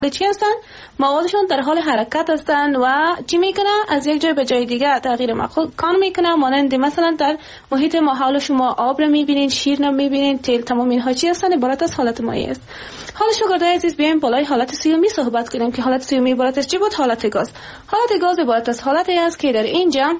چی هستن؟ موادشون در حال حرکت هستن و چی میکنه؟ از یک جای به جای دیگه تغییر مکان میکنه. مانند مثلا در محیط ما حال شما آب رو میبینین، شیر رو میبینین، تیل، تمام اینها چی هستن؟ عبارت از حالت مایع است. حالا شاگردای عزیز بیایم بالای حالت سیومی صحبت کنیم که حالت سیومی عبارت از چی بود؟ حالت گاز. حالت گاز عبارت از حالتی است که در اینجا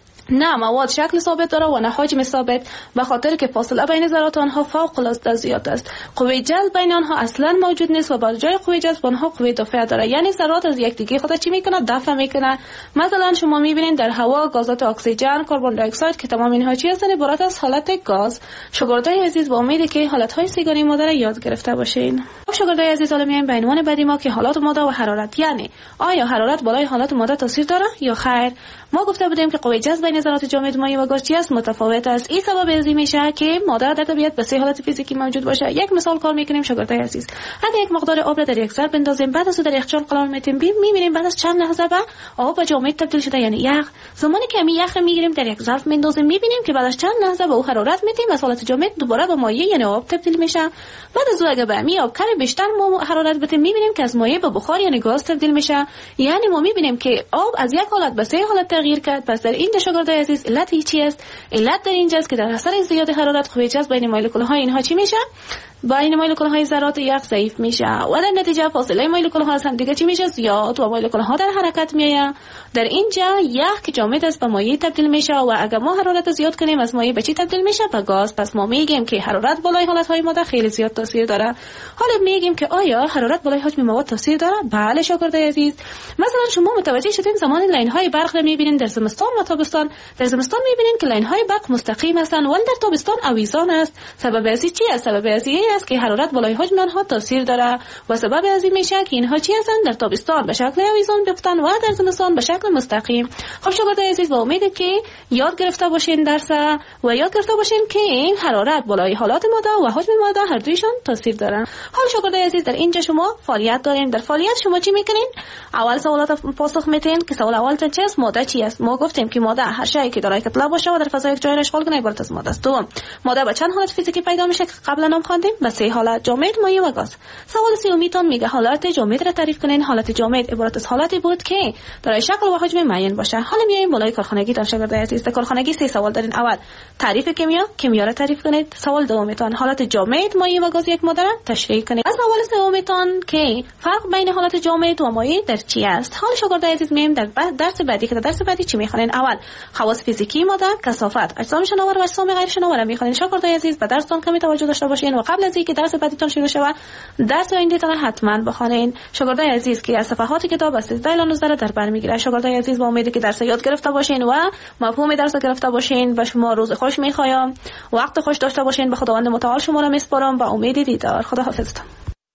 نه مواد شکل ثابت داره و نه حجم ثابت، به خاطر که فاصله بین ذرات آنها فوق العاده زیاد است. قوه جذب بین آنها اصلا موجود نیست و بر جای قوه جذب آنها قوه دافعه داره، یعنی ذرات از یکدیگه خود چی میکنه؟ دفع میکنه. مثلا شما میبینید در هوا گازات اکسیژن، کربن دی اکساید که تمام اینها چی هستن؟ عبارت از حالت گاز. شاگردای عزیز با امیدی که حالت های سیگاری ماده را یاد گرفته باشین. شاگردای عزیز حالا میایم به عنوان بعدی ما که حالات ماده و حرارت، یعنی آیا حرارت بالای حالات ماده تاثیر داره یا خیر؟ ما گفته بودیم که قوه جذب بین ذرات جامد مایع و گاز چی است؟ متفاوت است. این سبب از این میشه که ماده در طبیعت به سه حالت فیزیکی موجود باشه. یک مثال کار میکنیم شاگردای عزیز. اگه یک مقدار آب را در یک ظرف بندازیم، بعد از در یخچال قرار میدیم، میبینیم بعد از چند لحظه به آب و جامد تبدیل شده، یعنی یخ. زمانی که می یخ میگیریم در یک ظرف میندازیم، میبینیم که بعد از چند لحظه به او حرارت میدیم، از حالت جامد دوباره به مایع یعنی آب تبدیل میشه. بعد از اگه به می آب کمی بیشتر حرارت بدیم، میبینیم که از مایع به بخار یعنی گاز تبدیل میشه. یعنی ما میبینیم که آب از یک حالت به سه حالت تغییر کرد. پس در این شاگردای عزیز علت چی است؟ علت در اینجا است که در اثر زیاد حرارت قوه جذب بین مولکول‌های اینها چی میشه؟ بین مولکول‌های ذرات یخ ضعیف میشه و در نتیجه فاصله مولکول‌ها از هم دیگه چی میشه؟ زیاد و مولکول‌ها در حرکت میآیند. در اینجا یخ که جامد است به مایع تبدیل میشه و اگر ما حرارت زیاد کنیم از مایع به چی تبدیل میشه؟ به گاز. پس ما میگیم که حرارت بالای حالت‌های ماده خیلی زیاد تاثیر داره. حالا میگیم که آیا حرارت بالای حجم مواد تاثیر داره؟ بله شاگردای عزیز. مثلا شما متوجه شدین زمان لاین‌های برق رو میبینین در زمستان و تابستان. در زمستان میبینین که لاین‌های برق مستقیم هستند ولی در تابستان آویزان است. سبب از چی است؟ سبب از این است که حرارت بالای حجم آنها تاثیر داره و سبب از این میشه که اینها چی هستند؟ در تابستان به شکل آویزان بیفتن و در زمستان به شکل مستقیم. خب شاگردای عزیز با امید که یاد گرفته باشین درس و یاد گرفته باشین که این حرارت بالای حالات ماده و حجم ماده هر دویشون تاثیر دارن. حالا شاگردای عزیز در اینجا شما فعالیت دارین. در فعالیت شما چی میکنین؟ اول سوالات پاسخ میدین که سوال اولتون چی است؟ ماده چی است؟ ما گفتیم که ماده هر شیء که دارای کتله باشه و در فضای جای اشغال کنه عبارت از ماده است. دوم، ماده به چند حالت فیزیکی پیدا میشه که قبلا هم خواندیم؟ به سه حالت: جامد، مایع و گاز. سوال سومیتون میگه حالت جامد را تعریف کنین. حالت جامد عبارت از حالتی بود که دارای شکل و حجم معین باشه. حالا میایم بالای کارخانگی تان شاگردای عزیز. در کارخانگی سه سوال دارین. اول تعریف کیمیا را تعریف کنید. سوال دومیتون حالت جامد، مایع و گاز یک ماده را تشریح کنید. از سوال سومیتون که فرق بین حالت جامد و مایع در چی است. حالا شاگردای عزیز میایم در درس بعدی که درس بعدی چی میخوانین؟ اول خواص فیزیکی ماده، کثافت، اجسام شناور و اجسام غیر شناور میخوانین. شاگردای عزیز به درستون کمی توجه داشته باشین و قبل از اینکه درس بعدیتون شروع شود درس آیندهتون حتما بخوانین. شاگردای عزیز که از صفحات کتاب از 13 الی 19 در بر میگیره. شاگردای عزیز با امید که درس یاد گرفته باشین و مفهوم درس گرفته باشین. به شما روز خوش میخوایم، وقت خوش داشته باشین. به خداوند متعال شما را میسپارم با امید دیدار. خدا حافظتون.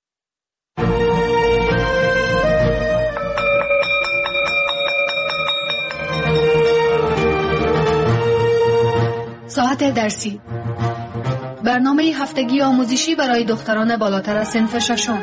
ساعت درسی، برنامه هفتگی آموزشی برای دختران بالاتر از صنف ششم.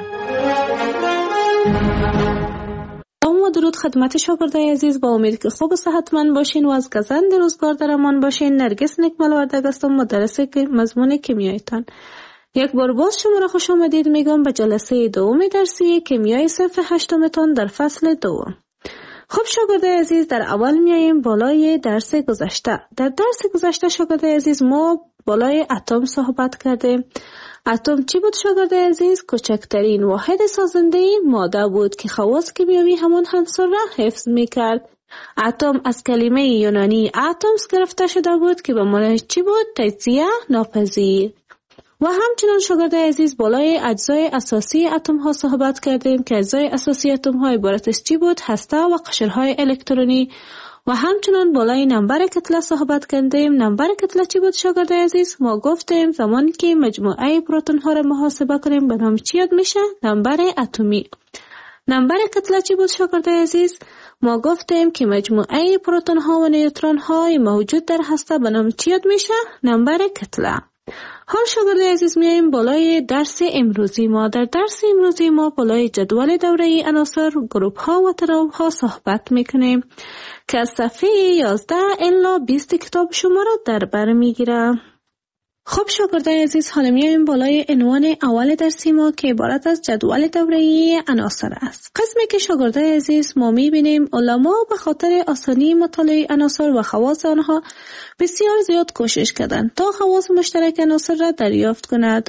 و درود خدمت شاگردای عزیز. با امید که خوب و صحتمند باشین و از گزند روزگار در امان باشین. نرگس نکمل وردگ هستم، مدرس مضمون کیمیایتان. یک بار باز شما را خوش آمدید میگم به جلسه دوم درسی کیمیای صنف هشتمتان در فصل دوم. خب شاگردای عزیز، در اول میاییم بالای درس گذشته. در درس گذشته شاگردای عزیز ما بالای اتم صحبت کردیم. اتم چی بود شاگردای عزیز؟ کوچکترین واحد سازنده ماده بود که خواص کیمیایی همان عنصر را حفظ میکرد. اتم از کلمه یونانی اتمس گرفته شده بود که به معنی چی بود؟ تجزیه ناپذیر. و همچنان شاگردای عزیز بالای اجزای اساسی اتم ها صحبت کردیم که اجزای اساسی اتم ها عبارت از چی بود؟ هسته و قشرهای الکترونی. و همچنان بالای نمبر کتله صحبت کردیم. نمبر کتله چی بود شاگردای عزیز؟ ما گفتیم زمانی که مجموعه پروتون ها را محاسبه کنیم به نام چی یاد میشه؟ نمبر اتمی. نمبر کتله چی بود شاگردای عزیز؟ ما گفتیم که مجموعه پروتون ها و نیوترون های موجود در هسته به نام چی یاد میشه؟ نمبر کتله. حال شاگردای عزیز میاییم بالای درس امروزی ما. در درس امروزی ما بالای جدول دوره عناصر، گروپ ها و ترابط ها صحبت میکنیم که از صفحه 11 الی 20 کتاب شما را در بر میگیره. خب شاگردای عزیز، حالا میایم بالای عنوان اول درسی ما که عبارت از جدول دوره‌ای عناصر است. قسمی که شاگردای عزیز ما میبینیم علما به خاطر آسانی مطالعه عناصر و خواص آنها بسیار زیاد کوشش کردند تا خواص مشترک عناصر را دریافت کند،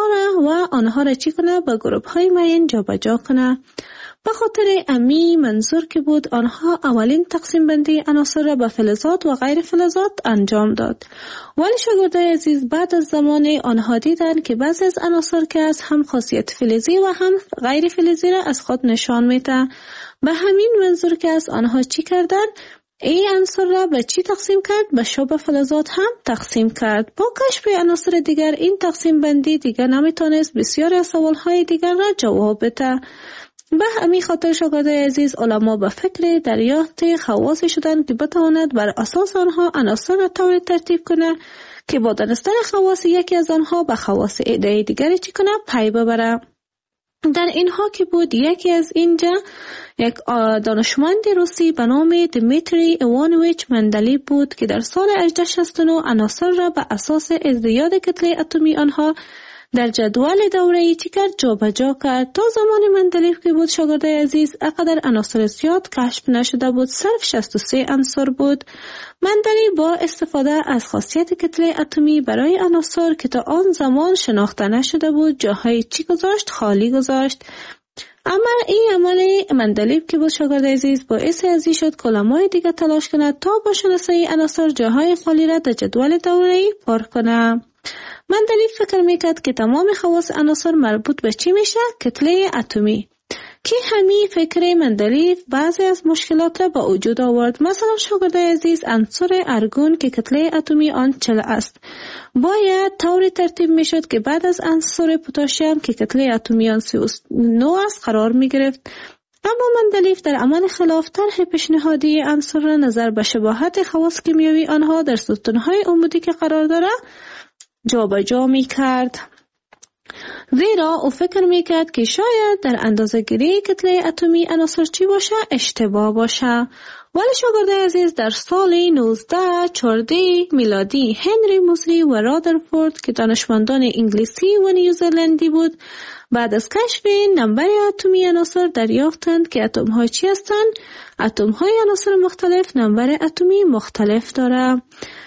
آنها را چی کند؟ به گروه های معین جابجا کند. به خاطر امی منظور که بود آنها اولین تقسیم بندی عناصر را به فلزات و غیر فلزات انجام داد. ولی شاگردای عزیز بعد از زمان آنها دیدند که بعضی از عناصر که از هم خاصیت فلزی و هم غیر فلزی را از خود نشان میده. به همین منظور که از آنها چی کردند؟ این عناصر را به چی تقسیم کرد؟ به شبه فلزات هم تقسیم کرد. با کشف عناصر دیگر این تقسیم بندی دیگر نمیتونست بسیاری از سوالهای دیگر را جواب بده. به همین خاطر شاگردای عزیز علما به فکر دریافت خواص شدند که بتواند بر اساس آنها عناصر را طوری ترتیب کنه که با دانستن خواص یکی از آنها به خواص دیگری چی کنه؟ پی ببره. در اینها که بود یکی از اینجا یک دانشمند روسی به نام دمیتری ایوانویچ مندلیف بود که در سال 1869 عناصر را به اساس ازدیاد کتله اتمی آنها در جدول دوره‌ای چی کرد؟ جابجا کرد. تا زمان مندلیف که بود شاگردای عزیز اقدر عناصر زیاد کشف نشده بود، صرف 63 عنصر بود. مندلیف با استفاده از خاصیت کتله اتمی برای عناصر که تا آن زمان شناخته نشده بود جاهای چی گذاشت؟ خالی گذاشت. اما این عمل مندلیف که بود شاگرد عزیز باعث ازی شد که علمای دیگه تلاش کند تا با شناسایی عناصر جاهای خالی را در جدول دوره‌ای پر کنه. مندلیف فکر میکرد که تمام خواص عناصر مربوط به چی میشه؟ کتله اتمی. که همین فکر مندلیف بعضی از مشکلات را با وجود آورد. مثلا شاگردای عزیز عنصر ارگون که کتله اتمی آن 40 است باید طوری ترتیب میشد که بعد از عنصر پتاسیم که کتله اتمی آن 39 است قرار میگرفت. اما مندلیف در عمل خلاف طرح پیشنهادی عنصر را نظر به شباهت خواص کیمیایی آنها در ستونهای عمودی که قرار داره جابجا میکرد. زیرا او فکر میکرد که شاید در اندازه‌گیری کتله اتمی عناصر چی باشه؟ اشتباه باشه. ولی شاگردای عزیز در سال 1914 میلادی هنری موزلی و رادرفورد که دانشمندان انگلیسی و نیوزلندی بود بعد از کشف نمبر اتمی عناصر دریافتند که اتم‌ها چی هستند؟ اتم‌های عناصر مختلف نمبر اتمی مختلف داره.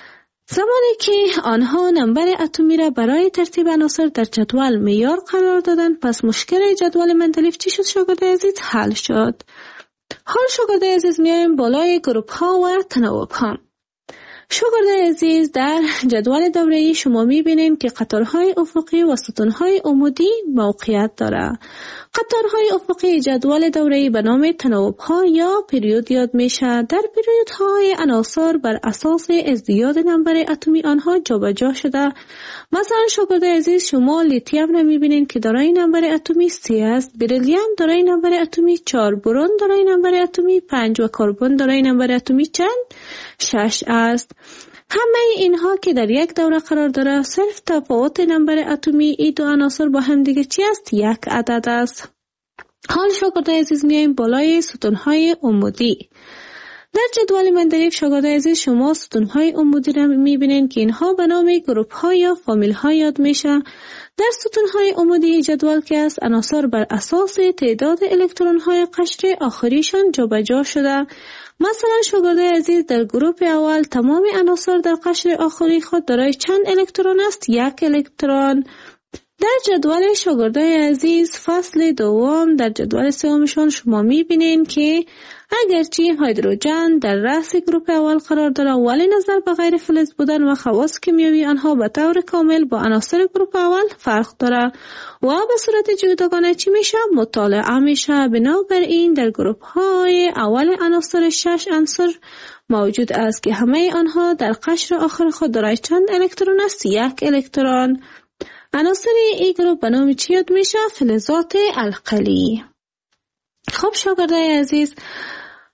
زمانی که آنها نمبر اتمی را برای ترتیب عناصر در جدول معیار قرار دادند پس مشکل جدول مندلیف چی شد شاگردای عزیز؟ حل شد. حال شاگردای عزیز میایم بالای گروپ ها و تناوب ها. شاگردای عزیز در جدول دوره‌ای شما میبینیم که قطارهای افقی و ستونهای عمودی موقعیت داره. قطارهای افقی جدول دوره‌ای به نام تناوب‌ها یا پریود یاد میشه. در پریودهای عناصر بر اساس ازدیاد نمبر اتمی آنها جابجا شده. مثلا شاگردای عزیز شما لیتیوم را میبینین که دارای نمبر اتمی 3 است، بریلیوم دارای نمبر اتمی 4، برون دارای نمبر اتمی 5 و کربن دارای نمبر اتمی چند؟ 6 است. همه اینها که در یک دوره قرار داره صرف تفاوت نمبر اتمی این دو عناصر با هم دیگه چی است؟ یک عدد است. حال شاگردای عزیز میایم بالای ستونهای عمودی. در جدول مندلیف شاگردای عزیز شما ستونهای عمودی را میبینین که اینها به نام گروپ ها یا فامیل ها یاد میشه. در ستونهای عمودی جدول که است عناصر بر اساس تعداد الکترون های قشر آخریشان جابجا شده. مثلا شاگردای عزیز در گروپ اول تمام عناصر در قشر آخری خود دارای چند الکترون است؟ 1 الکترون. در جدول شاگردای عزیز فصل دوم در جدول سومشان شما میبینین که اگرچه هیدروژن در رأس گروپ اول قرار داره ولی نظر به غیر فلز بودن و خواص کیمیایی آنها به طور کامل با عناصر گروپ اول فرق داره و به صورت جداگانه چی میشه؟ مطالعه میشه. بنابراین در گروپ های اول عناصر 6 عنصر موجود است که همه آنها در قشر آخر خود دارای چند الکترون است؟ 1 الکترون. عناصر این گروپ به نام چی یاد میشه؟ فلزات القلی. خب شاگردای عزیز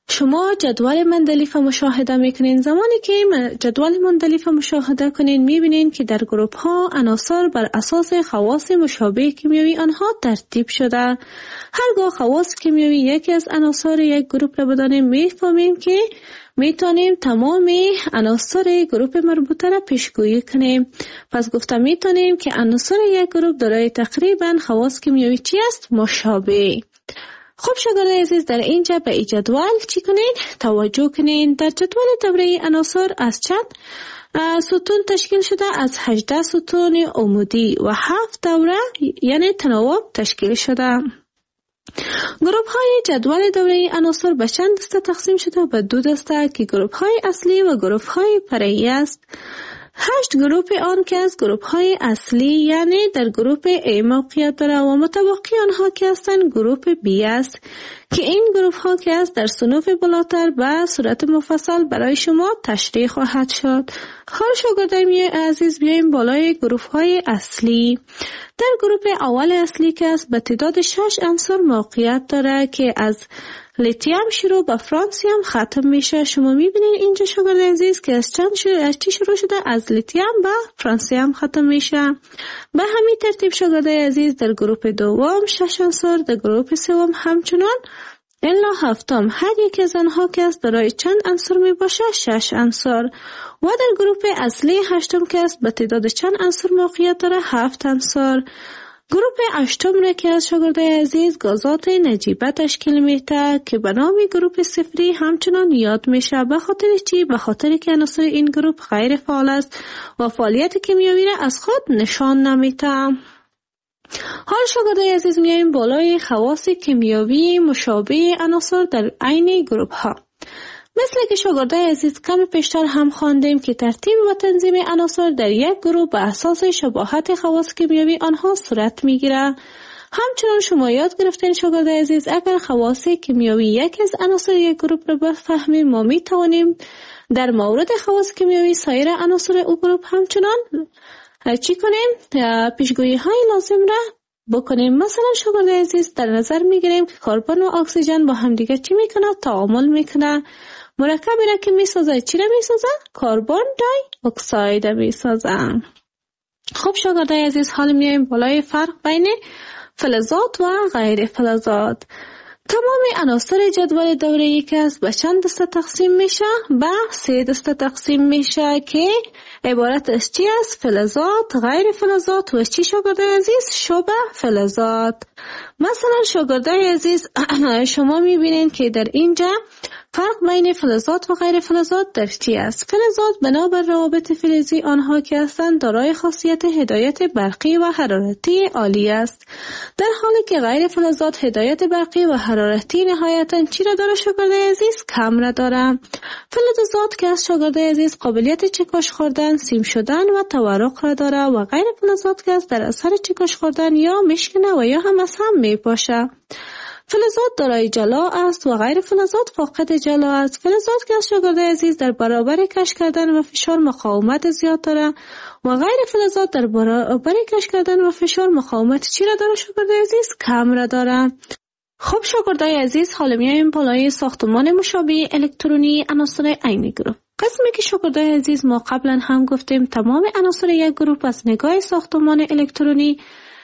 شما جدول مندلیف مشاهده میکنین. زمانی که جدول مندلیف مشاهده کنین میبینین که در گروپ ها عناصر بر اساس خواص مشابه کیمیایی آنها ترتیب شده. هرگاه خواص کیمیایی یکی از عناصر یک گروپ را بدانیم میفهمیم که میتونیم تمام عناصر گروپ مربوطه را پیشگویی کنیم. پس گفته میتونیم که عناصر یک گروپ دارای تقریبا خواص کیمیایی چی است؟ مشابه. خب شاگردان عزیز، در اینجا به این جدول چی کنین؟ توجه کنین. در جدول دوره عناصر از چند ستون تشکیل شده؟ از 18 ستون عمودی و 7 دوره یعنی تناوب تشکیل شده. گروپ های جدول دوره عناصر به چند دسته تقسیم شده؟ به 2 دسته که گروپ های اصلی و گروپ های فرعی است. 8 گروپ آن که از گروپ های اصلی یعنی در گروپ A موقعیت داره و متبقی آنها که هستند گروپ B است که این گروپ ها که است در صنوف بالاتر به صورت مفصل برای شما تشریح خواهد شد. حال شاگردان عزیز بیایم بالای گروپ های اصلی. در گروپ اول اصلی که است به تعداد 6 عنصر موقعیت داره که از لیتیم شروع به فرانسیم ختم میشه. شما میبینید اینجا شاگرد عزیز که از چی شروع شده؟ از لیتیم به فرانسیم ختم میشه. به همین ترتیب شاگرد عزیز در گروپ دوم 6 عنصر، در گروپ سوم همچنان الا هفتم هر یک از آنها که است دارای چند عنصر می باشه؟ 6 عنصر. و در گروپ اصلی هشتم که است به تعداد چند عنصر موقعیت داره؟ 7 عنصر. گروپ هشتم را که از شاگردای عزیز گازات نجیبه تشکیل میده که به نام گروپ صفری همچنان یاد میشه. به خاطر چی؟ به خاطر که عناصر این گروپ غیر فعال است و فعالیت کیمیایی را از خود نشان نمیده. حال شاگردای عزیز میایم بالای خواص کیمیایی مشابه عناصر در عین گروپ ها. مثل که شاگردای عزیز کم پیشتر هم خواندیم که ترتیب و تنظیم عناصر در یک گروه به اساس شباهت خواص کیمیایی آنها صورت میگیره. همچنان شما یاد گرفتین شاگردای عزیز اگر خواص کیمیایی یک از عناصر یک گروه را بفهمیم ما می توانیم در مورد خواص کیمیایی سایر عناصر او گروه همچنان چی کنیم؟ پیشگویی های لازم را بکنیم. مثلا شاگردای عزیز در نظر میگیریم که کربن و اکسیژن با هم دیگه چی میکنه؟ تعامل میکنه. مرکبی را که میسازه چی را میسازه؟ کربن دای اکساید میسازه. خب شاگردای عزیز حال میایم بالای فرق بین فلزات و غیر فلزات. تمام عناصر جدول دوره‌ای که است به چند دسته تقسیم میشه؟ به 3 دسته تقسیم میشه که عبارت از چی است؟ فلزات، غیر فلزات و چی شاگردای عزیز؟ شبه فلزات. مثلا شاگردای عزیز شما میبینین که در اینجا فرق بین فلزات و غیر فلزات در چی است؟ فلزات بنابر روابط فلزی آنها که هستند دارای خاصیت هدایت برقی و حرارتی عالی است، در حالی که غیر فلزات هدایت برقی و حرارتی نهایتاً چی را داره شاگردای عزیز؟ کم را داره. فلزات که از شاگردای عزیز قابلیت چکش خوردن، سیم شدن و تورق را داره و غیر فلزات که از در اثر چکش خوردن یا میشکنه و یا هم از هم میپاشه. فلزات دارای جلا است و غیر فلزات فاقد جلا است. فلزات که از شاگردای عزیز در برابر کش کردن و فشار مقاومت زیاد داره و غیر فلزات در برابر کش کردن و فشار مقاومت چی را داره شاگردای عزیز؟ کم را داره. خب شاگردای عزیز حالا میایم بالای ساختمان مشابه الکترونی عناصر عین گروه. قسمی که شاگردای عزیز ما قبلا هم گفتیم تمام عناصر یک گروه از نگاه ساختمان الکترونی،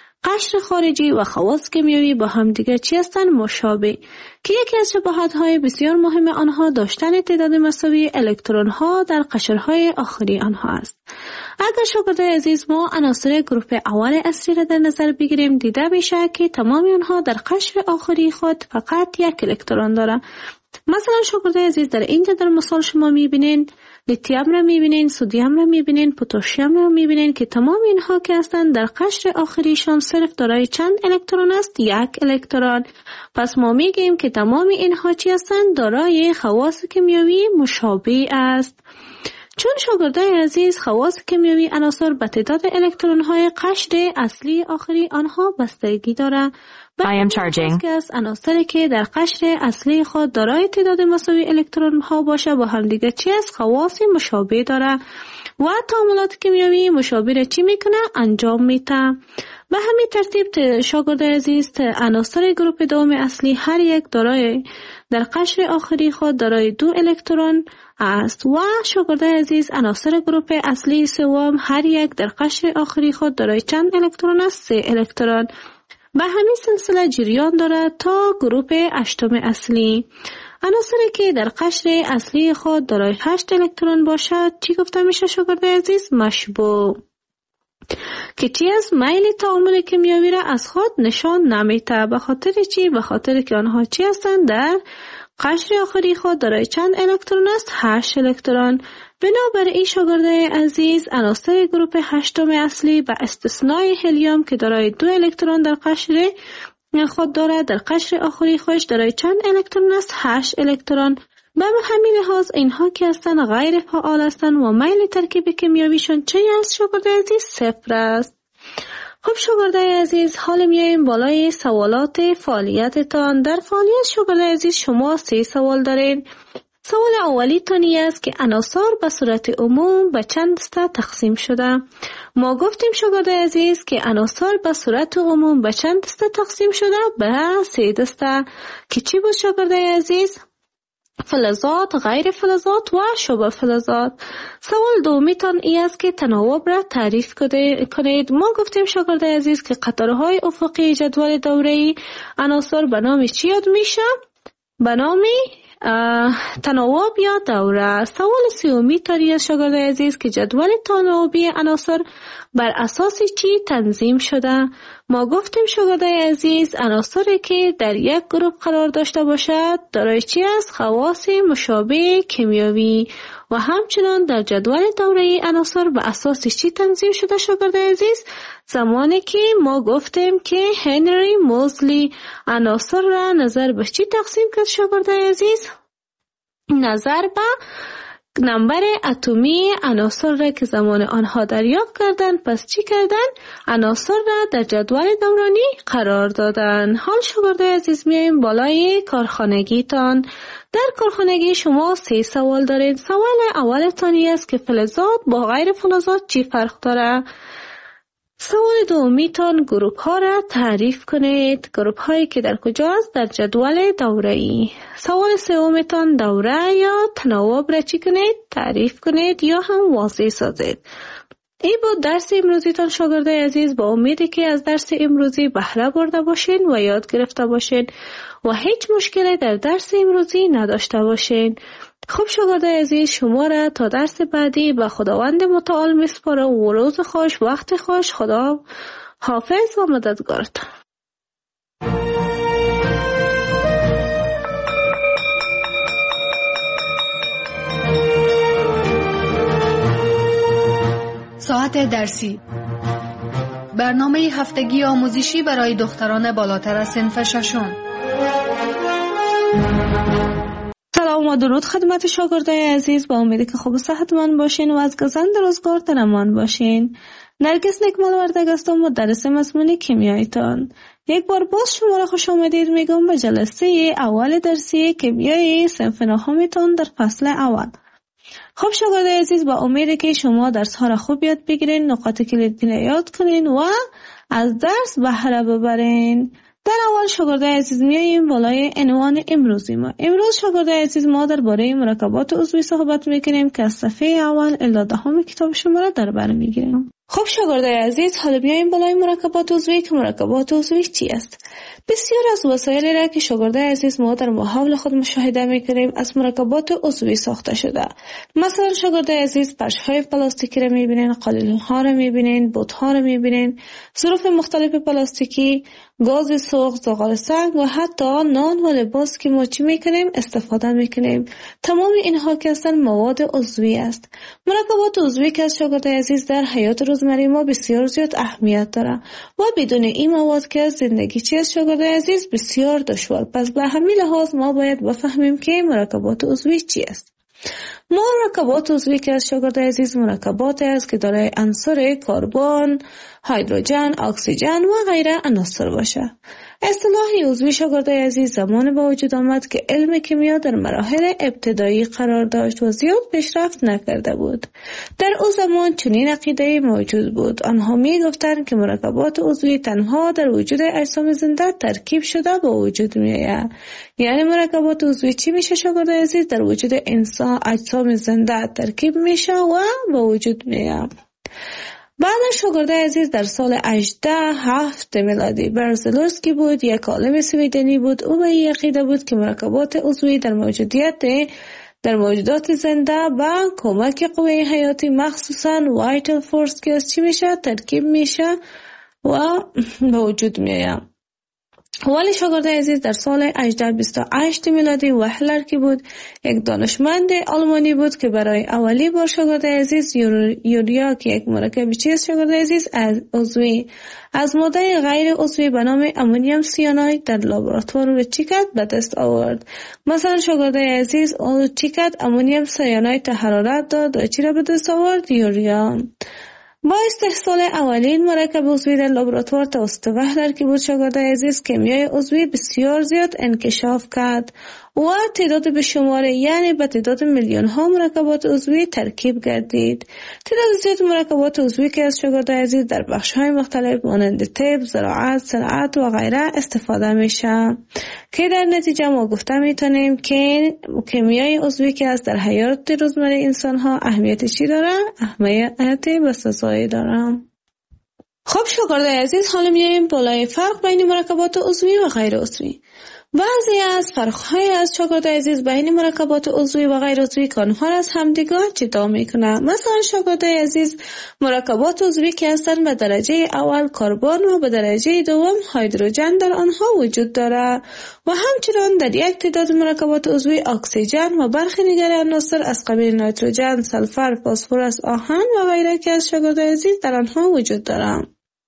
قشر خارجی و خواص کیمیایی با هم دیگر چی هستند؟ مشابه، که یکی از شباهت‌های بسیار مهم آنها داشتن تعداد مساوی الکترون‌ها در قشرهای آخری آنها است. اگر شاگردای عزیز ما عناصر گروپ اول اصلی را در نظر بگیریم دیده میشه که تمام آنها در قشر آخری خود فقط یک الکترون داره. مثلا شاگردای عزیز در اینجا در مثال شما میبینین لیتیم را میبینین، سدیم را میبینین، پتاسیم را میبینین که تمام اینها که هستند در قشر آخریشان صرف دارای چند الکترون است؟ یک الکترون. پس ما میگیم که تمام اینها چی هستند؟ دارای خواص کیمیایی مشابه است. چون شاگردای عزیز خواص کیمیایی عناصر به تعداد الکترون های قشر اصلی آخری آنها بستگی داره. که از عناصری که در قشر اصلی خود دارای تعداد مساوی الکترون ها باشه با هم دیگه چی است؟ خواص مشابه داره و تعاملات کیمیایی مشابه چی میکنه؟ انجام میده. به همین ترتیب شاگرد عزیز عناصر گروپ دوم اصلی هر یک دارای در قشر آخری خود دارای 2 الکترون است و شاگرد عزیز عناصر گروپ اصلی سوم هر یک در قشر آخری خود دارای چند الکترون است؟ 3 الکترون. به همین سلسله جریان دارد تا گروپ هشتم اصلی. عناصری که در قشر اصلی خود دارای 8 الکترون باشد چی گفته میشه شاگرد عزیز؟ مشبوع. که چی از میل تعامل کیمیایی را از خود نشان نمیده. به خاطر چی؟ به خاطر که آنها چی هستند؟ در قشر آخری خود دارای چند الکترون است؟ 8 الکترون. بنابراین شاگرد عزیز عناصر گروپ هشتم اصلی به استثنای هلیوم که دارای 2 الکترون در قشر خود دارد در قشر آخری خودش دارای چند الکترون است؟ 8 الکترون. به همین لحاظ اینها که هستند غیر فعال هستند و میل ترکیب کیمیاییشون چه است شاگرد عزیز؟ 0 است. خب شاگرد عزیز حال میایم بالای سوالات فعالیتتان. در فعالیت شاگرد عزیز شما 3 سوال دارین. سوال اولی تانی است که عناصر به صورت عموم به چند دسته تقسیم شده. ما گفتیم شاگرد عزیز که عناصر به صورت عموم به چند دسته تقسیم شده؟ به 3 دسته. که چی بود شاگرد عزیز؟ فلزات، غیر فلزات و شبه فلزات. سوال دومی تان ای است که تناوب را تعریف کنید. ما گفتیم شاگرد عزیز که قطارهای افقی جدول دوره‌ای عناصر به نام چی یاد میشه؟ به نام تناوب یا دوره. سوال سومی تان است شاگرد عزیز که جدول تناوبی عناصر بر اساس چی تنظیم شده؟ ما گفتیم شاگرد عزیز عناصری که در یک گروه قرار داشته باشد دارای چی است؟ خواص مشابه کیمیایی. و همچنان در جدول دوره‌ای عناصر به اساس چی تنظیم شده شاگرد عزیز؟ زمانی که ما گفتیم که هنری موزلی عناصر را نظر به چی تقسیم کرد شاگرد عزیز؟ نظر به نمبر اتمی عناصر را که زمان آنها دریافت کردن. پس چی کردن؟ عناصر را در جدول دورانی قرار دادن. حال شاگرد عزیز میایم بالای کارخانگی تان. در کارخانگی شما 3 سوال دارید. سوال اول تانی است که فلزات با غیر فلزات چی فرق داره؟ سوال دومی تان گروپ ها را تعریف کنید. گروپ هایی که در کجاست؟ در جدول دوره‌ای. سوال سوم تان دوره یا تناوب را چی کنید؟ تعریف کنید یا هم واضح سازید. این بود درس امروزی تان شاگرد عزیز. با امیدی که از درس امروزی بهره برده باشین و یاد گرفته باشین و هیچ مشکلی در درس امروزی نداشته باشین. خب شاگرد عزیز شما را تا درس بعدی به خداوند متعال میسپارم و روز خوش، وقت خوش. خدا حافظ و مددگارتان. ساعت درسی، برنامه هفتگی آموزشی برای دختران بالاتر از صنف ششم. سلام و درود خدمت شاگردای عزیز. با امیدی که خوب و صحتمند باشین و از گزند روزگار در امان باشین. نرگس نکمال وردگ هستم، مدرس مضمون کیمیاییتان. یک بار باز شما را خوش آمدید میگم به جلسه اول درسی کیمیای صنف نهمتان در فصل اول. خب شاگردای عزیز با امیدی که شما درس ها را خوب یاد بگیرین، نقاط کلیدی را یاد کنین و از درس بهره ببرین. در اول شاگردای عزیز میاییم بالای عنوان امروزی ما. امروز شاگردای عزیز ما درباره مرکبات عضوی صحبت میکنیم که از صفحه اول الی 10 کتاب شما را در بر میگیریم. خب شاگردای عزیز حالا بیاییم بالای مرکبات عضوی که مرکبات عضوی چی است؟ بسیار از وسایلی را که شاگردای عزیز ما در محاول خود مشاهده میکنیم از مرکبات عضوی ساخته شده. مثلا شاگردای عزیز پرچم‌های پلاستیکی را میبینین، قالین‌ها را میبینین، بوت‌ها را میبینین، ظروف مختلف پلاستیکی، گاز سوخت، زغال سنگ و حتی نان و لباس که ما چی میکنیم استفاده میکنیم. تمام اینها که هستن مواد عضوی است. مرکبات عضوی که از شاگردای عزیز در حیات روزمره ما بسیار زیاد اهمیت داره و بدون این مواد که زندگی چی از شاگردای عزیز بسیار دشوار. پس به همین لحاظ ما باید بفهمیم که مرکبات عضوی چی است. مرکبات عضوی که از شاگردای عزیز مرکبات است که دارای عناصر کربن، هیدروژن، اکسیژن و غیره عناصر باشه. اصطلاح عضوی شاگردای عزیز زمان با وجود آمد که علم کیمیا در مراحل ابتدایی قرار داشت و زیاد پیشرفت نکرده بود. در او زمان چنین عقیده‌ای موجود بود. آنها می‌گفتند که مرکبات عضوی تنها در وجود اجسام زنده ترکیب شده به وجود می‌آید. یعنی مرکبات عضوی چی میشه شاگردای عزیز؟ در وجود انسان اجسام زنده ترکیب میشه و به وجود میاد. بعد شاگردای عزیز در سال 1807 میلادی برزلوسکی بود، یک عالم سویدنی بود. او به این عقیده بود که مرکبات عضوی در موجودات زنده با کمک قوه حیاتی مخصوصاً وایتال فورس که چی میشه ترکیب میشه و به وجود میاد. ولی شاگردای عزیز در سال 1828 میلادی وهلر که بود یک دانشمند آلمانی بود که برای اولی بار شاگردای عزیز یوریا که یک مرکب چیست شاگردای عزیز عضوی از ماده غیر عضوی به نام امونیم سیاناید در لابراتوار و چیکت به دست آورد. مثلا شاگردای عزیز چیکت امونیم سیاناید تا حرارت داد و چی را به دست آورد؟ یوریا. با استحصال اولین مرکب عضوی در لابراتوار توسط وهلر که بود شاگردای عزیز کیمیای عضوی بسیار زیاد انکشاف کرد و تعداد به شماره یعنی به تعداد میلیون ها مرکبات عضوی ترکیب گردید. تعداد زیاد مرکبات عضوی که از شاگردای عزیز در بخش های مختلف مانند طب، زراعت، صنعت و غیره استفاده میشه که در نتیجه ما گفته میتونیم که کیمیای عضوی که از در حیات روزمره انسان ها اهمیت چی داره؟ اهمیت بسزایی داره. خب شاگردای عزیز حالا میایم بالای فرق بین مرکبات عضوی و غیر عضوی. بعضی از فرق‌های از شاگردای عزیز بین مرکبات عضوی و غیر عضوی که آنها را از همدیگر جدا میکنه. مثلا شاگردای عزیز مرکبات عضوی که هستند به درجه اول کربن و به درجه دوم هیدروژن در آنها وجود داره و همچنین در یک تعداد مرکبات عضوی اکسیژن و برخی دیگر عناصر از قبیل نیتروژن، سلفر، فسفر، آهن و غیره که از شاگردای عزیز در آنها وجود داره.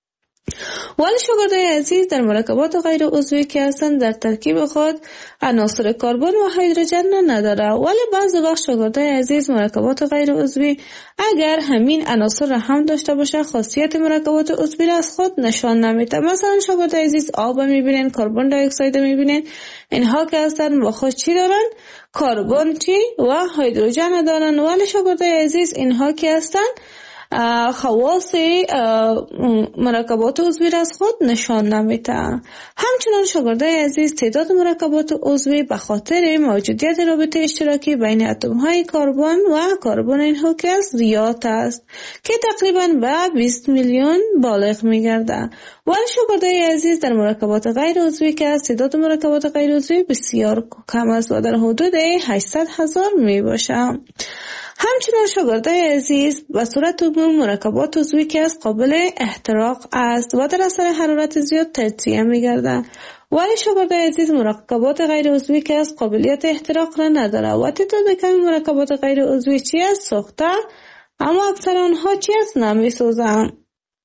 ولی شاگردای عزیز در مرکبات غیر عضوی که هستند در ترکیب خود عناصر کربن و هیدروژن نداره. ولی بعضی وقت شاگردای عزیز مرکبات غیر عضوی اگر همین عناصر را هم داشته باشه خاصیت مرکبات عضوی را از خود نشان نمیده. مثلا شاگردای عزیز آب میبینن، کربن دی اکساید میبینن، اینها که هستند با خود چی دارن؟ کربن و هیدروژن دارن. ولی شاگردای عزیز اینها که هستند خواص مرکبات عضوی را از خود نشان نمیده. همچنان شاگردای عزیز تعداد مرکبات عضوی به خاطر موجودیت رابطه اشتراکی بین اتم های کربن و کربن اینها که زیاد است که تقریبا به 20 میلیون بالغ میگرده. ولی شاگردای عزیز در مرکبات غیر عضوی که تعداد مرکبات غیر عضوی بسیار کم است و در حدود 800,000 می باشه. همچنین شاگردای عزیز به صورت عموم مرکبات عضوی که قابل احتراق است و در اثر حرارت زیاد تجزیه می‌گردند. ولی شاگردای عزیز مرکبات غیر عضوی که قابلیت احتراق را نداره و تعداد کمی مرکبات غیر عضوی چی است؟ سوخته، اما اکثر آنها چی است؟ نمی‌سوزند.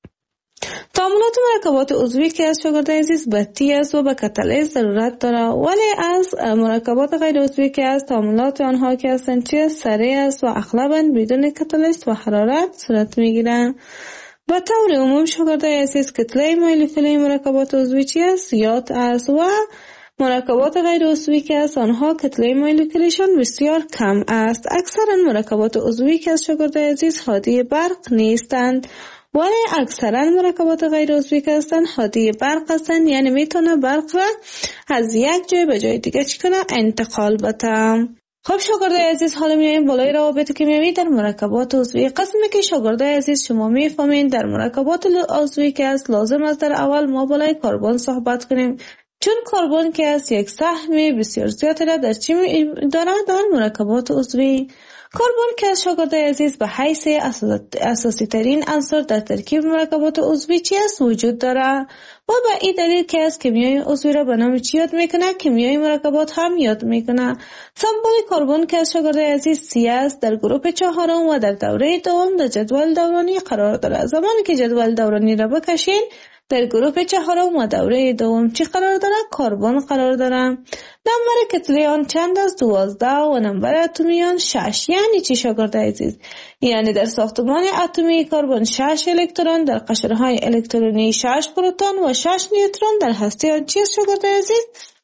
تعاملات مرکبات عضوی که از شاگردای عزیز بطی است و به کاتالیز ضرورت داره. ولی از مرکبات غیر عضوی که از تعاملات آنها که هستند چی سریع است و اغلباً بدون کاتالیست و حرارت صورت میگیرند. به طور عموم شاگردای عزیز کتله مولکولی مرکبات عضوی چی است؟ زیاد است و مرکبات غیر عضوی که از آنها کتله مولکولیشان بسیار کم است. اکثرا مرکبات عضوی که از شاگردای عزیز حادی برق نیستند. ولی اکثرا مرکبات غیر عضوی که هستند حادی برق هستند، یعنی میتونه برق را از یک جای به جای دیگه چی کنه؟ انتقال بده. خب شاگردای عزیز حالا میایم بالای روابط کیمیایی در مرکبات عضوی. قسمی که شاگردای عزیز شما میفهمین در مرکبات عضوی که است لازم است در اول ما بالای کربن صحبت کنیم، چون کربن که است یک سهم بسیار زیاد را در چی داره؟ در مرکبات عضوی. کربن که از شاگردای عزیز به حیث اساسی ترین عنصر در ترکیب مرکبات عضوی چی است؟ وجود داره و به این دلیل که از کیمیای عضوی را به نام چی یاد میکنه؟ کیمیای مرکبات هم یاد میکنه. سمبل کربن که از شاگردای عزیز 3 است در گروه 4 و در دوره دوم در جدول دورانی قرار داره. زمانی که جدول دورانی را بکشین در گروه چهارم و دوره دوم چی قرار داره؟ کربن قرار داره. نمبر کتله آن چند است؟ 12 و نمبر اتمی آن 6. یعنی چی شاگرد عزیز؟ یعنی در ساختمان اتمی کربن 6 الکترون، در قشرهای الکترونی 6 پروتون و 6 نیوترون در هسته آن چی است شاگرد عزیز؟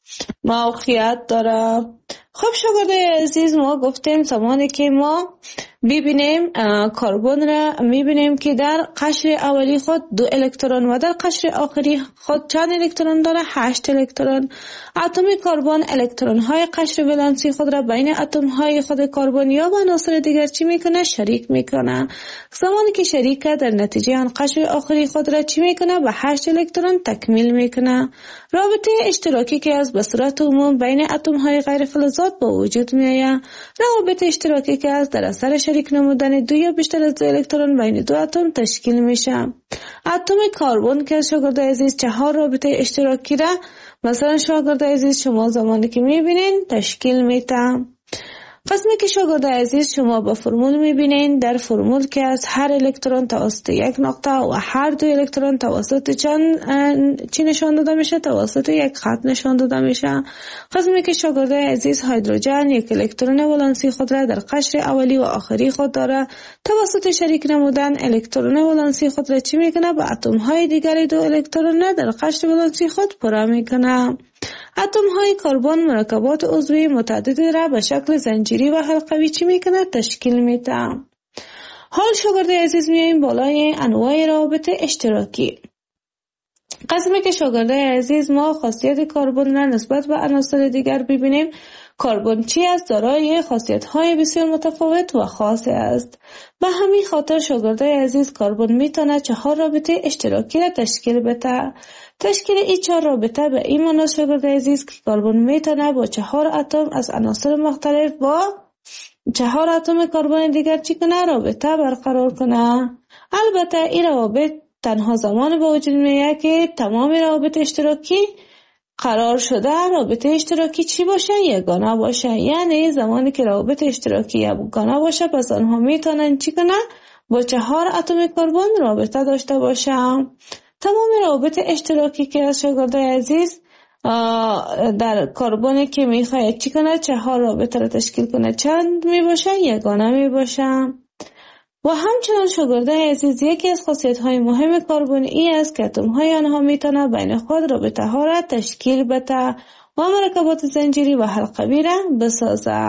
موقعیت داره. خب شاگرد عزیز ما گفتیم زمانی که ما ببینیم کربن را میبینیم که در قشر اولی خود 2 الکترون و در قشر آخری خود چند الکترون داره؟ 8 الکترون. اتم کربن الکترون های قشر ولانسی خود را بین اتم های خود کربن یا با عناصر دیگر چی میکنه؟ شریک میکنه. زمانی که شریکه در نتیجه آن قشر آخری خود را چی میکنه؟ به 8 الکترون تکمیل میکنه. رابطه اشتراکی که از به صورت عموم بین اتم های غیر فلزات با وجود میآید. روابط اشتراکی که از در اثر شریک نمودن 2 یا بیشتر از 2 الکترون بین 2 اتم تشکیل میشه. اتم کربن که شاگرد عزیز 4 رابطه اشتراکی را مثلا شاگرد عزیز شما زمانی که میبینین تشکیل میده. قسمی که شاگرد عزیز شما با فرمول میبینین، در فرمول که از هر الکترون توسط یک نقطه و هر 2 الکترون توسط چی نشان داده میشه؟ توسط یک خط نشان داده میشه. قسمی که شاگرد عزیز هیدروژن 1 الکترون ولانسی خود را در قشر اولی و آخری خود داره، توسط شریک نمودن الکترون ولانسی خود را چی میکنه؟ به اتم های دیگری 2 الکترون در قشر ولانسی خود پر میکنه. اتم های کربن مرکبات عضوی متعددی را به شکل زنجیری و حلقوی چی میکنه؟ تشکیل میده. حال شاگرد عزیز میاییم بالای انواع روابط اشتراکی. قسمی که شاگرد عزیز ما خاصیت کربن را نسبت به عناصر دیگر ببینیم، کربن چی است؟ دارای خاصیت های بسیار متفاوت و خاص است. به همین خاطر شاگرد عزیز کربن میتونه 4 رابطه اشتراکی را تشکیل بده. تشکیل این 4 رابطه به این معنی شاگرد عزیز که کربن میتونه با 4 اتم از عناصر مختلف با 4 اتم کربن دیگر چی کنه؟ رابطه برقرار کنه. البته این روابط تنها زمان به وجود میاد که تمام روابط اشتراکی قرار شده رابطه اشتراکی چی باشه؟ یگانه باشه. یعنی زمانی که روابط اشتراکی یگانه باشه پس آنها میتونن چی کنه؟ با 4 اتم کربن رابطه داشته باشه. تمام روابط اشتراکی که از شاگرد عزیز در کربن که میخواید چی کنه؟ 4 رابطه را تشکیل کنه چند میباشه؟ یگانه میباشه. و همچنان شاگرد عزیز یکی از خاصیت های مهم کربن ای است که اتم های آنها میتونه بین خود رابطه ها را تشکیل بده و مرکبات زنجیری و حلقوی را بسازه.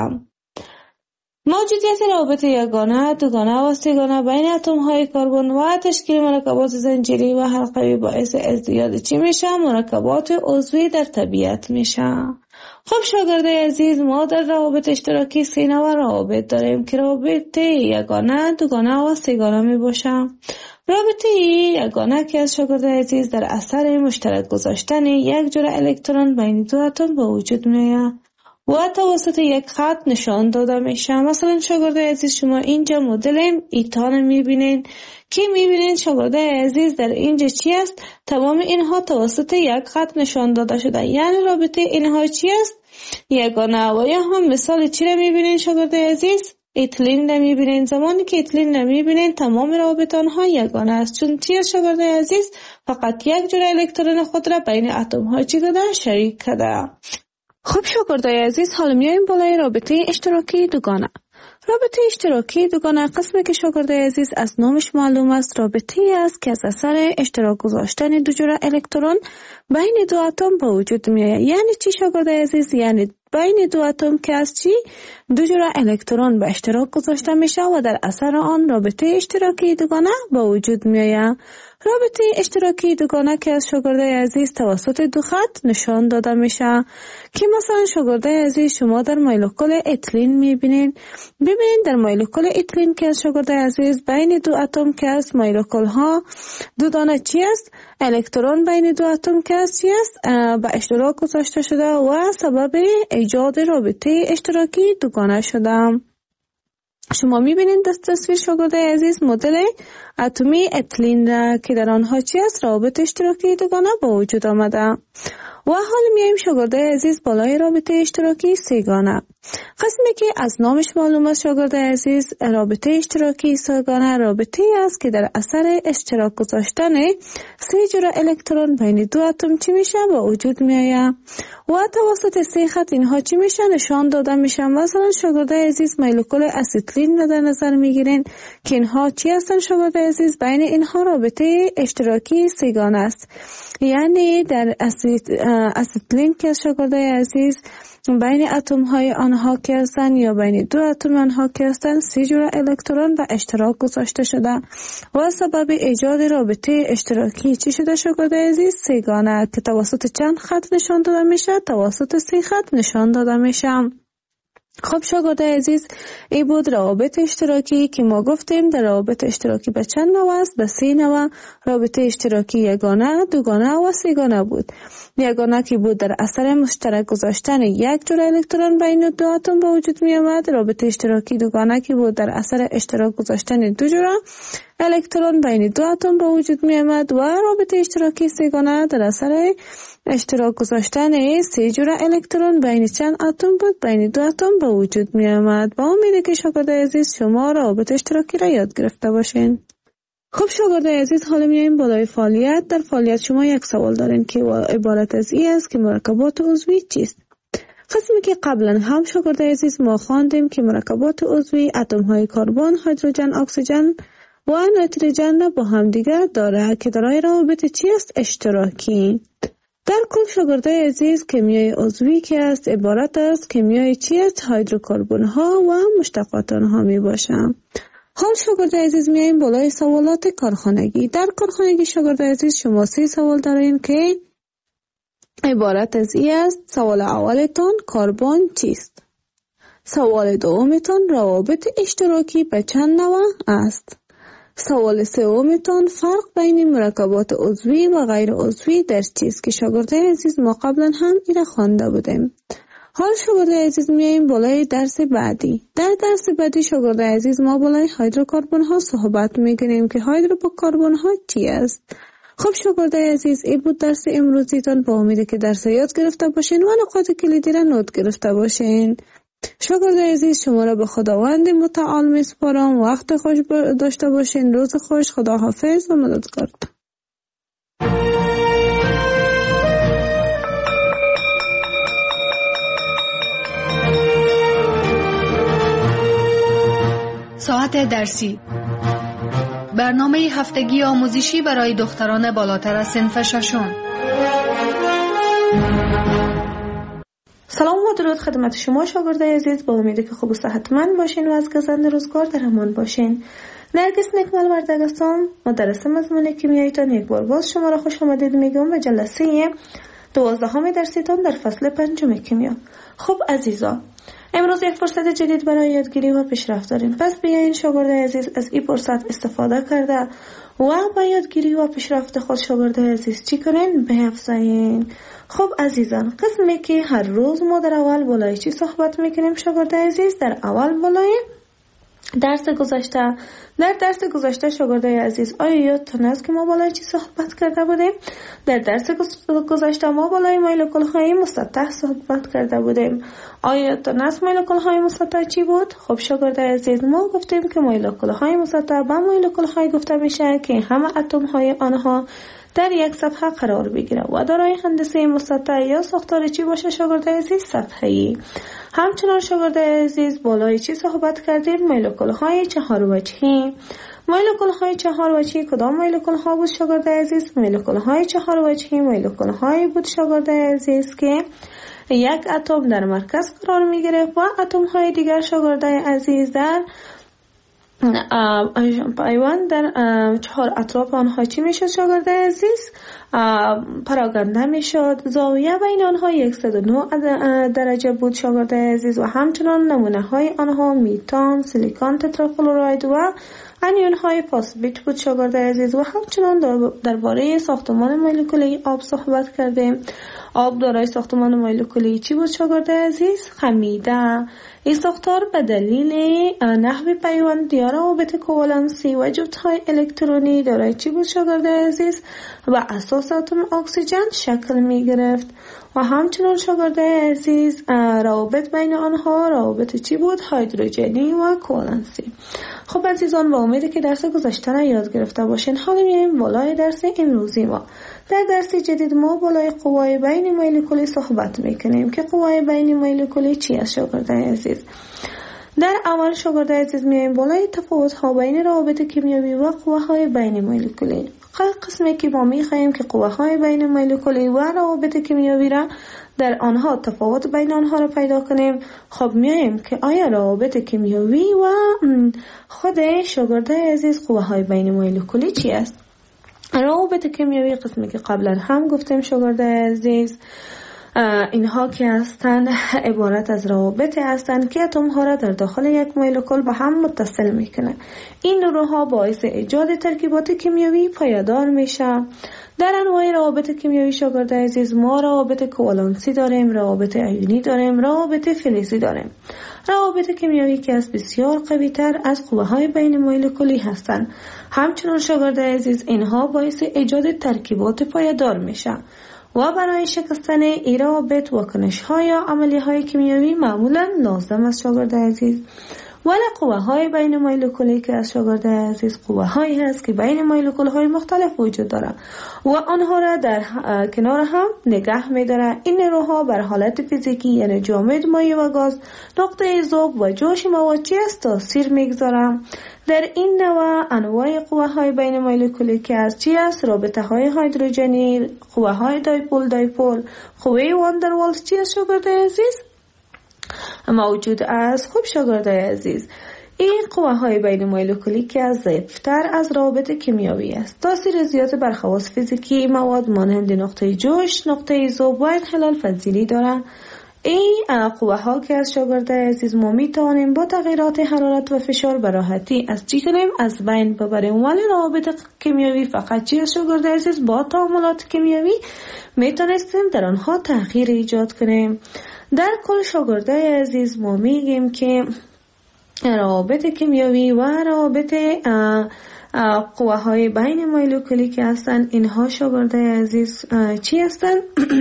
موجودیت روابط یگانه، دوگانه و سه‌گانه بین اتم های کربن و تشکیل مرکبات زنجیری و حلقوی باعث ازدیاد چی میشه؟ مرکبات عضوی در طبیعت میشه. خب شاگرد عزیز ما در روابط اشتراکی 3 نوع روابط داریم که روابط یگانه، دوگانه و سه‌گانه می باشه. رابطه یگانه که از شاگرد عزیز در اثر مشترک گذاشتن یک جرعه الکترون بین 2 اتم به وجود میاد و توسط یک خط نشان داده میشه. مثلا شاگرد عزیز شما اینجا مدل ایتان میبینین که میبینین شاگرد عزیز در اینجا چی است؟ تمام اینها توسط یک خط نشان داده شده، یعنی رابطه اینها چی است؟ یگانه. و یا هم مثال چی را میبینین شاگرد عزیز؟ اتلین را میبینین. زمانی که اتلین را میبینین تمام روابط آنها یگانه است، چون چی است شاگرد عزیز؟ فقط یک جرعه الکترون خود را بین اتم ها چی کرده؟ شریک کرده. خب شاگردای عزیز حالا میایم بالای رابطه اشتراکی دوگانه. رابطه اشتراکی دوگانه قسمی که شاگردای عزیز از نامش معلوم است رابطه‌ای است که از اثر اشتراک گذاشتن 2 جرعه الکترون بین 2 اتم به وجود میآید. یعنی چی شاگردای عزیز؟ یعنی بین 2 اتم که از چی؟ 2 جرعه الکترون به اشتراک گذاشته میشه و در اثر آن رابطه اشتراکی دوگانه به وجود میآید. رابطه اشتراکی دوگانه که از شاگردای عزیز توسط 2 خط نشان داده میشه که مثلا شاگردای عزیز شما در مولکول اتلین میبینین. ببینید در مولکول اتلین که از شاگردای عزیز بین 2 اتم که از مولکول ها 2 دانه چی است؟ الکترون بین 2 اتم که از چی است؟ به اشتراک گذاشته شده و سبب ایجاد رابطه اشتراکی دوگانه شده. شما میبینید در تصویر شاگردای عزیز مدل اتمی اتلین را که در آنها چی است؟ روابط اشتراکی دوگانه با وجود آمده. و حال میایم شاگردای عزیز بالای رابطه اشتراکی سه‌گانه. قسمی که از نامش معلوم است شاگردای عزیز، رابطه اشتراکی سه‌گانه رابطه است که در اثر اشتراک گذاشتن 3 جرعه الکترون بین 2 اتم چی میشه به وجود میآید و توسط 3 خط اینها چی میشه نشان داده میشن. مثلا شاگردای عزیز مولکول استیلین را در نظر میگیرین که اینها چی هستن شاگردای عزیز؟ بین اینها رابطه اشتراکی سه‌گانه است. یعنی در استیلین که شاگردای عزیز بین اتم های آنها که هستند یا بین 2 اتم آنها که هستند 3 جرعه الکترون به اشتراک گذاشته شده و سبب ایجاد رابطه اشتراکی چی شده شاگردای عزیز؟ سه‌گانه که توسط چند خط نشان داده میشه؟ توسط 3 خط نشان داده میشه. خب شاگردای عزیز، این بود روابط اشتراکی که ما گفتیم در روابط اشتراکی به چند نوع است؟ به 3 نوع. رابطه اشتراکی یگانه، دوگانه و سه‌گانه بود. یگانه که بود در اثر مشترک گذاشتن 1 جرعه الکترون بین 2 اتم به وجود می آمد. رابطه اشتراکی دوگانه که بود در اثر اشتراک گذاشتن 2 جرعه الکترون بین 2 اتم به وجود می آمد و رابطه اشتراکی سه‌گانه در اثر اشتراک گذاشتن 3 جرعه الکترون بین چند اتم بود؟ بین 2 اتم به وجود می آمد. با امید که شاگردای عزیز شما روابط اشتراکی را یاد گرفته باشین. خب شاگردای عزیز، حالا میایم بالای فعالیت. در فعالیت شما یک سوال دارین که عبارت از این است که مرکبات عضوی چیست؟ قسمی که قبلا هم شاگردای عزیز ما خواندیم که مرکبات عضوی اتم های کربن، هیدروژن، اکسیژن و نیتروژن را با هم دیگر داره که دارای روابط چی است؟ اشتراکی. در کل شاگردای عزیز کیمیای عضوی که است عبارت است کیمیای چی است؟ هیدروکربن ها و مشتقات آنها می باشند. حال شاگردای عزیز میایم بالای سوالات کارخانگی. در کارخانگی شاگردای عزیز شما 3 سوال دارین که عبارت از این است. سوال اولتان کربن چیست؟ سوال دومتان روابط اشتراکی به چند نوع است؟ سوال سومتان فرق بین مرکبات عضوی و غیر عضوی در چیست که شاگردای عزیز ما قبلا هم این خوانده بودیم. حال شاگردای عزیز میایم بالای درس بعدی. در درس بعدی شاگردای عزیز ما بالای هیدروکربن ها صحبت میکنیم که هیدروکربن ها چی است. خب شاگردای عزیز، این بود درس امروزیتان. با امید که درس یاد گرفته باشین و نقاط کلیدی را نوت گرفته باشین. شاگردای عزیز، شما را به خداوند متعال میسپارم. وقت خوش داشته باشین. روز خوش. خدا حافظ و مددگار. ساعت درسی، برنامه هفتگی آموزشی برای دختران بالاتر از صنف ششم. سلام و درود خدمت شما شاگردای عزیز. با امید که خوب و صحتمند باشین و از گزند روزگار در امان باشین. نرگس نکمل وردگ هستم، مدرس مضمون کیمیاییتان. یک بار باز شما را خوش آمدید میگم به جلسه 12 درسیتان در فصل 5 کیمیا. خب عزیزان، امروز یک فرصت جدید برای یادگیری و پیشرفت داریم. پس بیاین شاگردای عزیز از این فرصت استفاده کرده و با یادگیری و پیشرفت خود شاگردای عزیز چی کنین؟ بیافزایین. خب عزیزان، قسمی که هر روز ما در اول بالای چی صحبت میکنیم شاگردای عزیز؟ در اول بالای درس گذشته. در درس گذشته شاگردای عزیز آیا یادتون است که ما بالای چی صحبت کرده بودیم؟ در درس گذشته ما بالای مولکول های مسطح صحبت کرده بودیم. آیا یادتون است مولکول های مسطح چی بود؟ خب شاگردای عزیز، ما گفتیم که مولکول های مسطح به مولکول های گفته میشه که همه اتم های آنها در یک صفحه قرار بگیره و دارای هندسه مسطح یا ساختار چی باشه شاگردای عزیز؟ سطحی. همچنان شاگردای عزیز بالای چی صحبت کردیم؟ مولکول های 4 وجهی. مولکول های 4 وجهی کدام مولکول ها بود شاگردای عزیز؟ مولکول های 4 وجهی مولکول های بود شاگردای عزیز که یک اتم در مرکز قرار میگیره و اتم های دیگر شاگردای عزیز در پیوند در 4 اطراف آنها چی میشد شاگردای عزیز؟ پراگنده میشد. زاویه بین آنها 109 درجه بود شاگردای عزیز و همچنان نمونه های آنها میتان، سیلیکون تترافلوراید و انیون های فاسفیت بود شاگردای عزیز. و همچنان درباره ساختمان مولکولی آب صحبت کردیم. آب دارای ساختمان مولکولی چی بود شاگردای عزیز؟ خمیده. این ساختار به دلیل نحو پیوند یا روابط کوالنسی و جفت‌های الکترونی دارای چی بود شاگردای عزیز؟ و اساس گاز اتم اکسیژن شکل می گرفت و همچنان شاگردای عزیز روابط بین آنها روابط چی بود؟ هیدروژنی و کوالنسی. خب عزیزان، با امیدی که درس گذشته را یاد گرفته باشین، حالا میایم بالای درس امروزی ما. در درس جدید ما بالای قوای بین مولکولی صحبت میکنیم که قوای بین مولکولی چی است شاگردای عزیز؟ در اول شاگردای عزیز میایم بالای تفاوت ها بین روابط کیمیایی و قواهای بین مولکولی. قسمی که ما میخواهیم که قواهای بین مولکولی و روابط کیمیایی را در آنها تفاوت بین آنها را پیدا کنیم. خب میایم که آیا روابط کیمیایی و خود شاگردای عزیز قواهای بین مولکولی چی است؟ روابط کیمیایی قسمی که قبلا هم گفتیم شاگردای عزیز، اینها که هستند عبارت از روابط هستند که اتم ها را در داخل یک مولکول به هم متصل میکنه. این نیروها باعث ایجاد ترکیبات کیمیایی پایدار میشه. در انواع روابط کیمیایی شاگردای عزیز ما روابط کوالنسی داریم، روابط ایونی داریم، روابط فلزی داریم. روابط کیمیایی که از بسیار قوی تر از قواهای بین مولکولی هستند. همچنان شاگردای عزیز اینها باعث ایجاد ترکیبات پایدار میشه و برای شکستن این روابط واکنش های یا عملی های کیمیایی معمولا لازم است شاگردای عزیز. ولی قواهای بین مولکولی که از شاگردای عزیز قواهایی هست که بین مولکول های مختلف وجود داره و آنها را در کنار هم نگه می‌داره. این نیروها بر حالت فیزیکی یعنی جامد، مایع و گاز، نقطه ذوب و جوش مواد چی است تاثیر می‌گذاره. در این نوع انواع قواهای بین مولکولی که از چی است؟ رابطه های هیدروژنی، قواهای دایپول، قوه واندروالز چی است شاگردای عزیز؟ موجود است. خوب شاگردای عزیز، این قواهای بین مولکولی که از ضعیفتر از روابط کیمیایی است. تاثیر زیاد بر خواص فیزیکی مواد مانند نقطه جوش، نقطه ذوب و انحلال پذیری دارند. این قواها که از شاگردای عزیز ما میتوانیم با تغییرات حرارت و فشار به راحتی از چی کنیم؟ از بین ببریم. ولی روابط کیمیایی فقط چی از شاگردای عزیز؟ با تعاملات کیمیایی میتونستیم در آنها تغییر ایجاد کنیم. در کل شاگردای عزیز ما میگیم که روابط کیمیایی و روابط قواهای بین مولکولی که هستند، اینها شاگردای عزیز چی هستند؟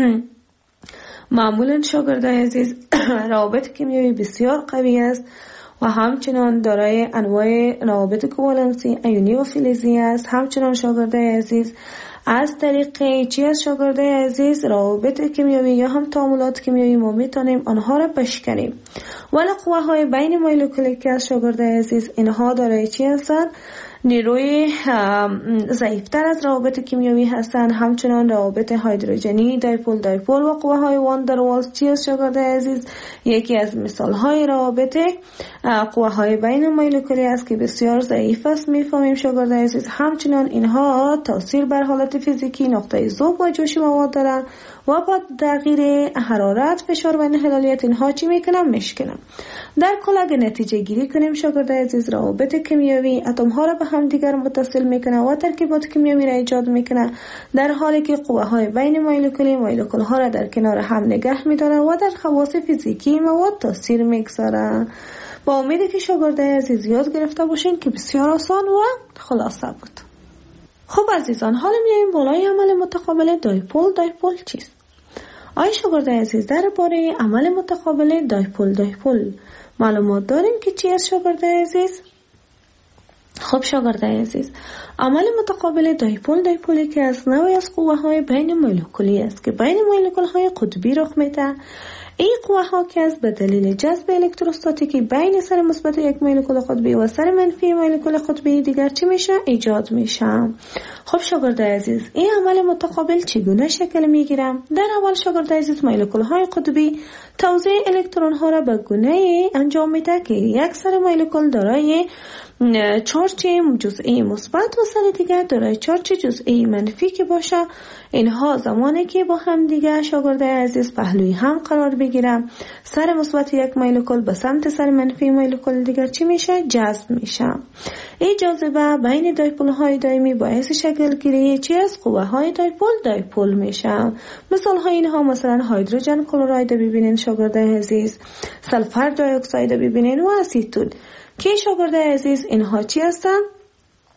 معمولا شاگردای عزیز روابط کیمیایی بسیار قوی است و همچنان دارای انواع روابط کوالنسی، ایونی و فلزی است. همچنان شاگردای عزیز از طریق چی از شاگردای عزیز روابط کیمیایی یا هم تعاملات کیمیایی ما میتونیم آنها را بشکنیم. ولی قواهای بین مولکولی که از شاگردای عزیز اینها دارای چی هستند؟ نیروی ضعیفتر از روابط کیمیایی هستند. همچنان روابط هیدروژنی، دایپول و قواهای واندروالز چی از شاگردای عزیز؟ یکی از مثالهای روابط قواهای بین مولکولی است که بسیار ضعیف است. میفهمیم شاگردای عزیز همچنان اینها تاثیر بر حالت فیزیکی، نقطه ذوب و جوش مواد دارند و با تغییر حرارت، فشار و انحلالیت اینها چی میکنن؟ میشکنن. در کل اگه نتیجه گیری کنیم شاگردای عزیز، روابط کیمیایی اتم ها را به هم دیگر متصل میکنه و ترکیبات کیمیایی را ایجاد میکنه، در حالی که قواهای بین مولکولی مولکول ها را در کنار هم نگه میداره و در خواص فیزیکی مواد تاثیر میگذاره. با امیدی که شاگردای عزیز یاد گرفته باشین که بسیار آسان و خلاصه بود. خب عزیزان، حالا میایم بالای عمل متقابل دایپول چیست؟ آیا شاگردای عزیز درباره عمل متقابل دایپول معلومات داریم که چی است شاگردای عزیز؟ خب شاگردای عزیز، عمل متقابل دایپولی که از نوعی از قواهای بین مولکولی است که بین مولکول های قطبی رخ میده. این قواها که از به دلیل جذب الکتروستاتیکی بین سر مثبت یک مولکول قطبی و سر منفی مولکول قطبی دیگر چی میشه؟ ایجاد میشه. خب شاگردای عزیز، این عمل متقابل چگونه شکل میگیره؟ در اول شاگردای عزیز مولکول های قطبی توزیع الکترون ها را به گونه انجام میده که یک سر مولکول دارای چارج جزئی مثبت و سر دیگر دارای چارج جزئی منفی که باشه. اینها زمانی که با هم دیگر شاگردای عزیز پهلوی هم قرار بگیرن، سر مثبت یک مولکول به سمت سر منفی مولکول دیگر چی میشه؟ جذب میشه. این جاذبه بین دایپول های دائمی باعث شکل گیری چی از قوه‌های دایپول میشه. مثال های اینها مثلا هیدروژن کلراید ببینین شاگردای عزیز، سلفر دی اکساید ببینین و اسیتون که شاگردای عزیز اینها چی هستن؟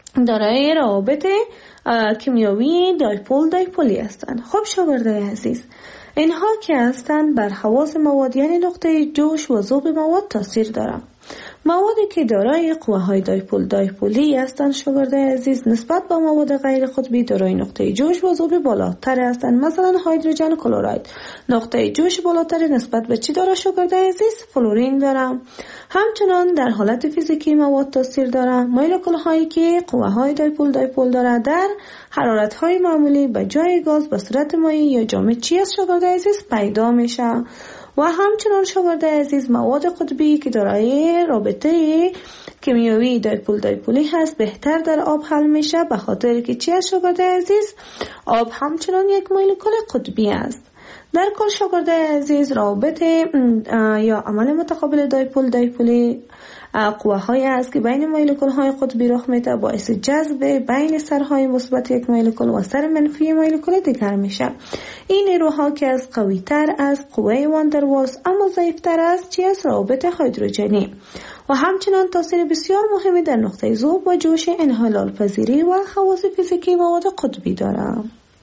دارای روابط کیمیایی دایپول دایپولی هستند. خب شاگردای عزیز، اینها که هستند بر خواص مواد یعنی نقطه جوش و ذوب مواد تاثیر دارند. موادی که دارای قوه‌های دایپول دایپولی هستند شاگردای عزیز نسبت به مواد غیر قطبی دارای نقطه جوش و ذوب بالاتر هستند. مثلا هیدروژن کلراید نقطه جوش بالاتر نسبت به چی داره شاگردای عزیز؟ فلورین داره. همچنان در حالت فیزیکی مواد تاثیر داره. مولکول هایی که قوه‌های دایپول دایپول داره در حرارت های معمولی به جای گاز به صورت مایع یا جامد چی است شاگردای عزیز؟ پیدا میشه. و همچنان شاگردای عزیز مواد قطبی که دارای رابطه کیمیایی دایپول دایپولی هست بهتر در آب حل میشه، به خاطر که چی است شاگردای عزیز؟ آب همچنان یک مولکول قطبی است. در کل شاگردای عزیز رابط یا عمل متقابل دایپول دایپولی قوه های است که بین مولکول های قطبی رخ میده، باعث جذب بین سرهای مثبت یک مولکول و سر منفی مولکول دیگر میشه. این نیروها که از قوی تر از قوه واندروالز اما ضعیف تر از چی است؟ روابط هیدروژنی و همچنان تاثیر بسیار مهمی در نقطه ذوب و جوش انحلال پذیری و خواص فیزیکی مواد قطبی دارد.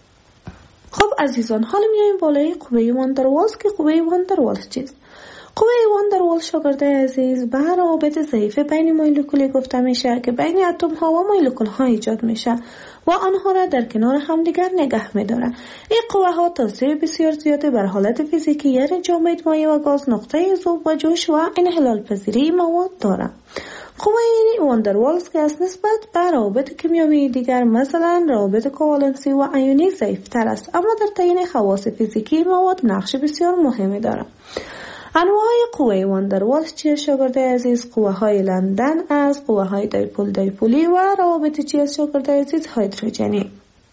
خب عزیزان، حالا میایم بالای قوه واندروالز که قوه واندروالز چیست؟ قوه واندروالز شاگردای عزیز به روابط ضعیف بین مولکولی گفته میشه که بین اتم ها و مولکول ها ایجاد میشه و آنها را در کنار همدیگر نگه میداره. این قوه ها تاثیر بسیار زیاده بر حالت فیزیکی یعنی جامد، مایع و گاز، نقطه ذوب و جوش و انحلال پذیری مواد داره. قوه واندروالز که از نسبت به روابط کیمیایی دیگر مثلا روابط کوالنسی و ایونی ضعیف تر است، اما در تعیین خواص فیزیکی مواد نقش بسیار مهمی داره. انواع قوه واندروالز چیه شاگردای عزیز؟ قوه های لندن از قوه های دایپول دایپولی و روابط چیه شاگردای عزیز؟ هیدروژنی.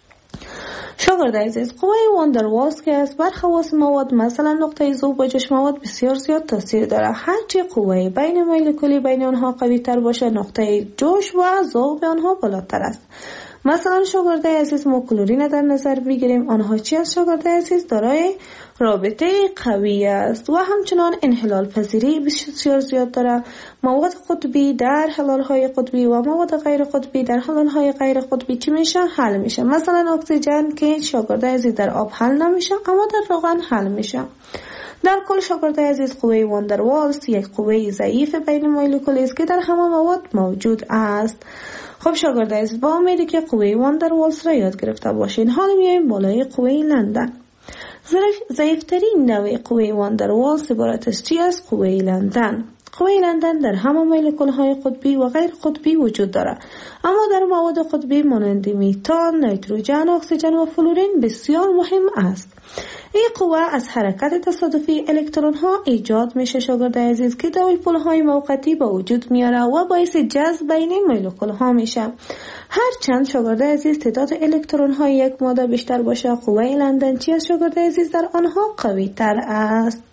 شاگردای عزیز قوه واندروالز که از بر خواص مواد مثلا نقطه ذوب و جوش مواد بسیار زیاد تاثیر داره. هرچی قوه بین مولکولی بین آنها قوی تر باشه نقطه جوش و ذوب آنها بالاتر است. مثلا شاگردای عزیز ما کلورین در نظر بگیریم، آنها چی است شاگردای عزیز؟ دارای رابطه قوی است و همچنان انحلال پذیری بسیار زیاد داره. مواد قطبی در حلالهای قطبی و مواد غیر قطبی در حلالهای غیر قطبی چی میشه؟ حل میشه. مثلا اکسیژن که شاگردای عزیز در آب حل نمیشه اما در روغن حل میشه. در کل شاگردای عزیز قوه واندروالز یک قوه ضعیف بین مولکولی است که در همه مواد موجود است. خب شاگردای عزیز با امیدی که قوه واندروالز را یاد گرفته باشین، حالا میایم بالای قوه لندن. ضعیفترین نوع قوه واندروالز عبارت از چی است؟ قوه لندن. قوه لندن در همه مولکول های قطبی و غیر قطبی وجود دارد، اما در مواد قطبی مانند میتان، نیتروژن، اکسیژن و فلورین بسیار مهم است. این قوه از حرکت تصادفی الکترون ها ایجاد میشه شاگردای عزیز که دایپول های موقتی به وجود میاره و باعث جذب بین مولکول ها میشه. هرچند شاگردای عزیز تعداد الکترون های یک ماده بیشتر باشه، قوه لندن چی است شاگردای عزیز؟ در آنها قوی تر است.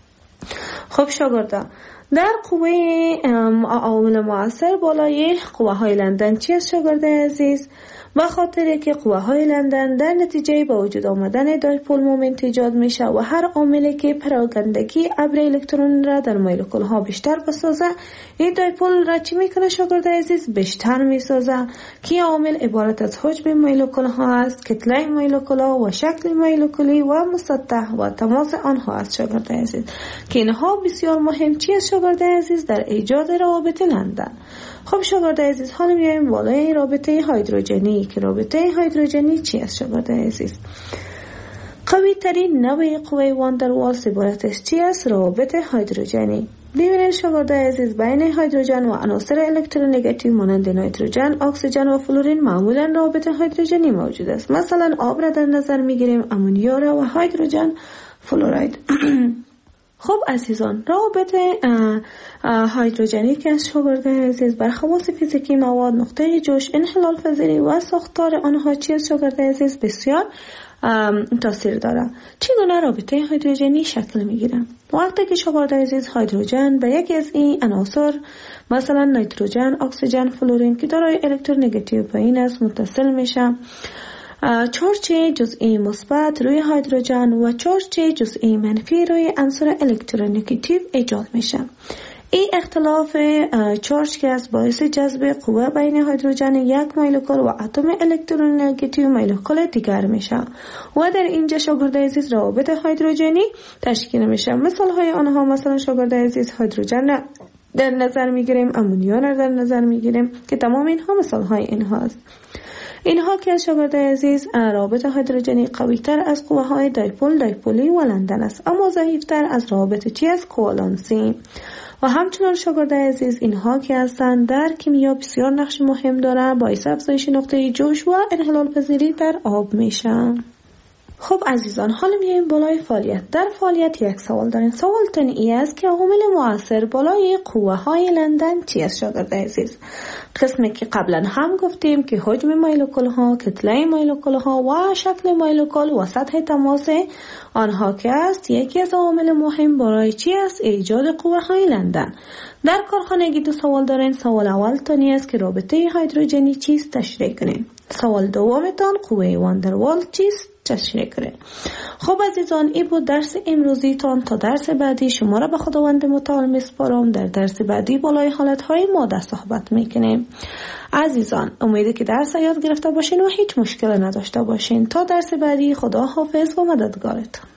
خب شاگردا، در قوه عوامل مؤثر بالای قوه های لندن چی است شاگردای عزیز؟ به خاطر که قوه های لندن در نتیجه با وجود آمدن دایپول مومنت ایجاد میشه و هر عاملی که پراگندگی ابر الکترون را در مولکول ها بیشتر بسازه، این دایپول را چی میکنه شاگردای عزیز؟ بیشتر میسازه که عامل عبارت از حجم مولکول ها است، کتله مولکول ها و شکل مولکولی و مسطح و تماس آنها است شاگردای عزیز که اینها بسیار مهم چی است شاگردای عزیز؟ در ایجاد روابط لندن. خب شاگردای عزیز حالا میایم بالای رابطه هیدروژنی که رابطه هیدروژنی چی است شاگردای عزیز؟ قوی ترین نوع قوه واندروالز عبارت از چی است؟ روابط هیدروژنی. ببینید شاگردای عزیز بین هیدروژن و عناصر الکترونگاتیو مانند نیتروژن، اکسیژن و فلورین معمولا روابط هیدروژنی موجود است. مثلا آب را در نظر میگیریم، امونیا را و هیدروژن فلوراید. خب عزیزان، روابط هیدروژنی که از شاگردای عزیز بر خواص فیزیکی مواد، نقطه جوش، انحلال پذیری و ساختار آنها چی است شاگردای عزیز؟ بسیار تاثیر داره. چگونه رابطه هیدروژنی شکل میگیره؟ وقتی که شاگردای عزیز هیدروژن به یکی از این عناصر مثلا نیتروژن، اکسیژن، فلورین که دارای الکترونگاتیو پایین است متصل میشه، چارج جزئی مثبت روی هیدروژن و چارج جزئی منفی روی عنصر الکترونگاتیو ایجاد میشه. این اختلاف چارج که از باعث جذب قوه بین هیدروژن یک مولکول و اتم الکترونگیتی مولکول دیگر میشه و در اینجا شاگرد عزیز روابط هیدروژنی تشکیل میشه. مثال های آنها مثلا شاگرد عزیز هیدروژن در نظر میگیریم، امونیا را در نظر میگیریم که تمام اینها مثال های اینهاست. اینها که از شاگرد عزیز روابط هیدروژنی قوی تر از قوه های دایپولی و لندن است، اما ضعیف تر از روابط چی از کوالانسی. و همچنان شاگرد عزیز اینها که هستند در کیمیا بسیار نقش مهم دارند، باعث افزایش نقطه جوش و انحلال پذیری در آب میشن. خب عزیزان، حالا میایم بالای فعالیت. در فعالیت یک سوال دارین. سوالتون ای است که عوامل مؤثر بالای قوه های لندن چی است شاگرد عزیز؟ قسمی که قبلا هم گفتیم که حجم مولکول ها، کتله مولکول ها و شکل مولکول و سطح تماس آنها که است یکی از عوامل مهم برای چی است؟ ایجاد قوه های لندن. در کارخانگی دو سوال دارین. سوال اول تانی است که رابطه هیدروژنی چیست تشریح کنین. سوال دومتان قوه واندروال چیست تشریح کنین. خب عزیزان، این بود درس امروزی تان. تا درس بعدی شما را به خداوند متعال میسپارم. در درس بعدی بالای حالتهای ماده صحبت میکنیم. عزیزان، امیده که درس یاد گرفته باشین و هیچ مشکل نداشته باشین. تا درس بعدی، خدا حافظ و مددگارتان.